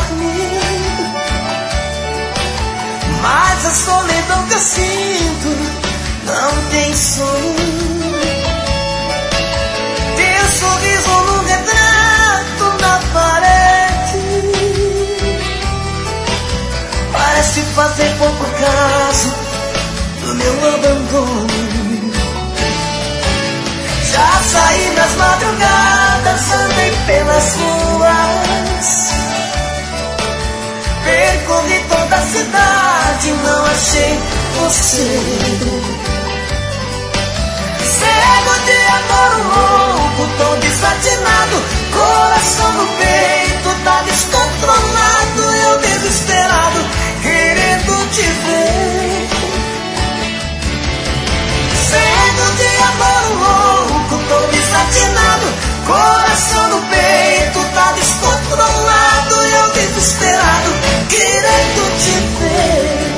dormindo, mas a solidão que eu sinto não tem som. Teu sorriso num retrato na parede parece fazer pouco caso do meu abandono. Já saí das madrugadas, andei pelas ruas, percorri toda a cidade, não achei você. Cego de amor louco, tô desatinado, coração no peito tá descontrolado, eu desesperado, querendo te ver. Cego de amor louco, tô desatinado, coração no peito tá descontrolado, eu desesperado, querendo te ver.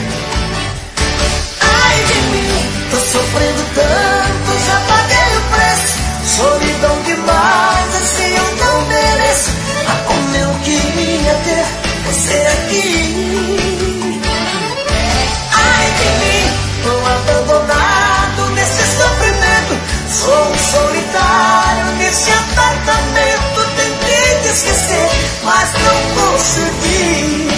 Ai de mim, tô sofrendo tanto, já paguei o preço, solidão demais, assim eu não mereço. Ah, como eu queria ter você aqui. Ai de mim, tô abandonado nesse sofrimento, sou um solitário nesse apartamento. Tentei te esquecer, mas não consegui.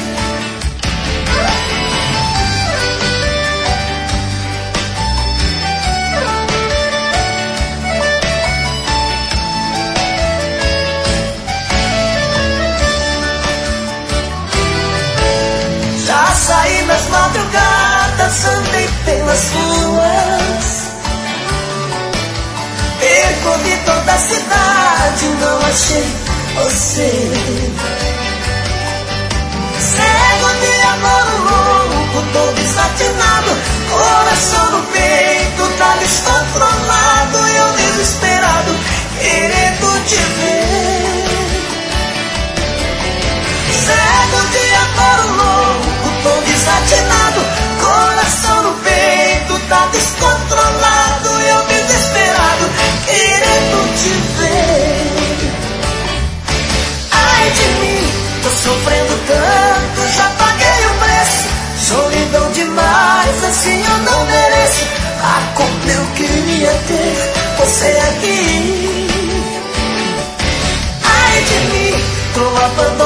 Já saí nas madrugadas, andei pelas ruas, percorri toda a cidade, não achei você. Cego de amor louco, tô desatinado, coração no peito tá descontrolado, eu desesperado, querendo te ver. Cego de amor louco, tô desatinado, coração no peito tá descontrolado, eu desesperado, querendo te ver. Ai de mim, tô sofrendo tanto, já paguei o preço, solidão demais, assim eu não mereço. Ah, como eu queria ter você aqui. Ai de mim, tô abandonado